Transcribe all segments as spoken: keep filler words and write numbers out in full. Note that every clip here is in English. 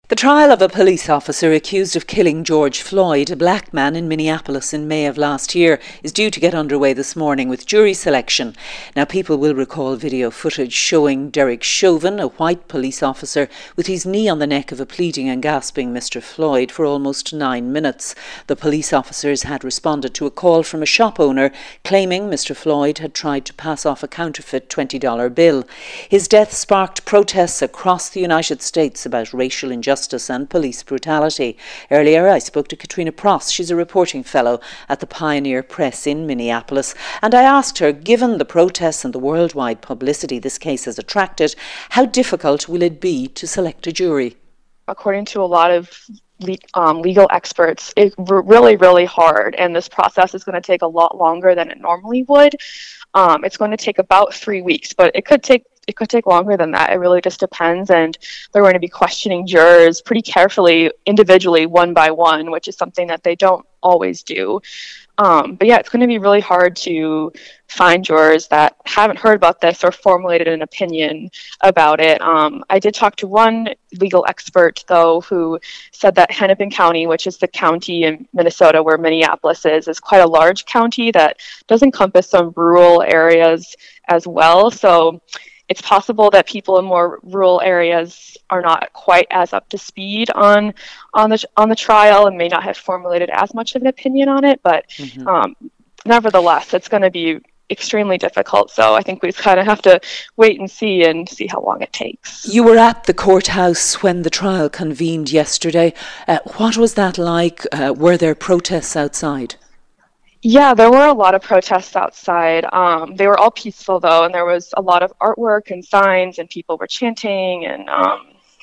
The trial of a police officer accused of killing George Floyd, a black man in Minneapolis in May of last year, is due to get underway this morning with jury selection. Now, people will recall video footage showing Derek Chauvin, a white police officer, with his knee on the neck of a pleading and gasping Mister Floyd for almost nine minutes. The police officers had responded to a call from a shop owner claiming Mister Floyd had tried to pass off a counterfeit twenty dollar bill. His death sparked protests across the United States about racial injustice and police brutality. Earlier, I spoke to Katrina Pross. She's a reporting fellow at the Pioneer Press in Minneapolis, and I asked her, given the protests and the worldwide publicity this case has attracted, how difficult will it be to select a jury? According to a lot of le um, legal experts, it's really, really hard, and this process is going to take a lot longer than it normally would. Um, it's going to take about three weeks, but it could take It could take longer than that. It really just depends, and they're going to be questioning jurors pretty carefully, individually, one by one, which is something that they don't always do. Um, but yeah, it's going to be really hard to find jurors that haven't heard about this or formulated an opinion about it. Um, I did talk to one legal expert, though, who said that Hennepin County, which is the county in Minnesota where Minneapolis is, is quite a large county that does encompass some rural areas as well. So it's possible that people in more rural areas are not quite as up to speed on on the on the trial and may not have formulated as much of an opinion on it. But mm-hmm. um, nevertheless, it's going to be extremely difficult. So I think we kind of have to wait and see and see how long it takes. You were at the courthouse when the trial convened yesterday. Uh, what was that like? Uh, were there protests outside? Yeah, there were a lot of protests outside. Um, they were all peaceful, though, and there was a lot of artwork and signs, and people were chanting. And um,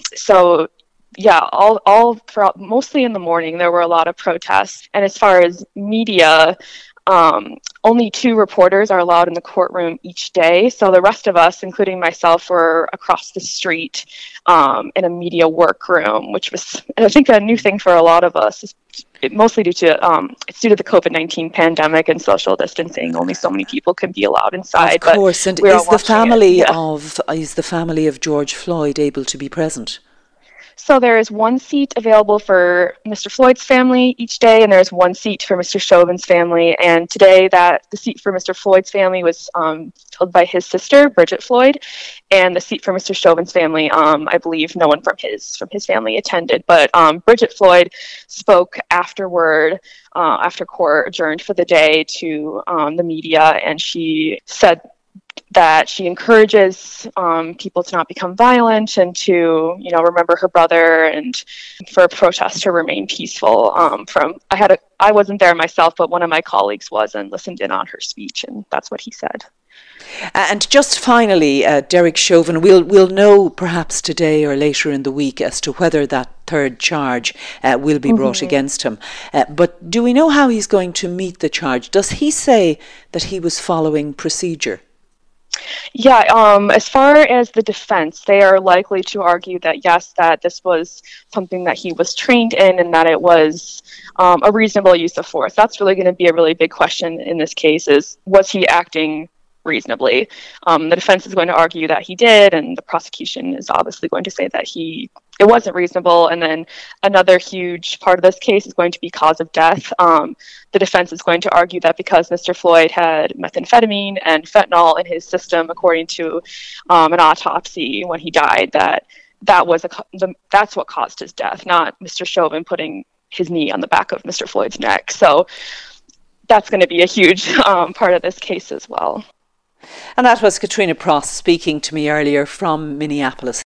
so, yeah, all, all throughout, mostly in the morning, there were a lot of protests. And as far as media, um, only two reporters are allowed in the courtroom each day. So the rest of us, including myself, were across the street um, in a media workroom, which was, I think, a new thing for a lot of us. It mostly due to um, it's due to the COVID nineteen pandemic and social distancing. Only so many people can be allowed inside. Of course, and is the family yeah. of is the family of George Floyd able to be present? So there is one seat available for Mister Floyd's family each day, and there's one seat for Mister Chauvin's family. And today, that the seat for Mister Floyd's family was um, filled by his sister, Bridget Floyd, and the seat for Mister Chauvin's family, um, I believe, no one from his from his family attended. But um, Bridget Floyd spoke afterward, uh, after court adjourned for the day, to um, the media, and she said that she encourages um, people to not become violent and to, you know, remember her brother, and for protests to remain peaceful. Um, from I had a I wasn't there myself, but one of my colleagues was and listened in on her speech, and that's what he said. And just finally, uh, Derek Chauvin, we'll we'll know perhaps today or later in the week as to whether that third charge uh, will be brought mm-hmm. against him. Uh, but do we know how he's going to meet the charge? Does he say that he was following procedure? Yeah, um, as far as the defense, they are likely to argue that, yes, that this was something that he was trained in and that it was um, a reasonable use of force. That's really going to be a really big question in this case, is was he acting reasonably? Um, the defense is going to argue that he did, and the prosecution is obviously going to say that he it wasn't reasonable. And then another huge part of this case is going to be cause of death. Um, the defense is going to argue that because Mister Floyd had methamphetamine and fentanyl in his system, according to um, an autopsy when he died, that that was a, the, that's what caused his death, not Mister Chauvin putting his knee on the back of Mister Floyd's neck. So that's going to be a huge um, part of this case as well. And that was Katrina Pross speaking to me earlier from Minneapolis.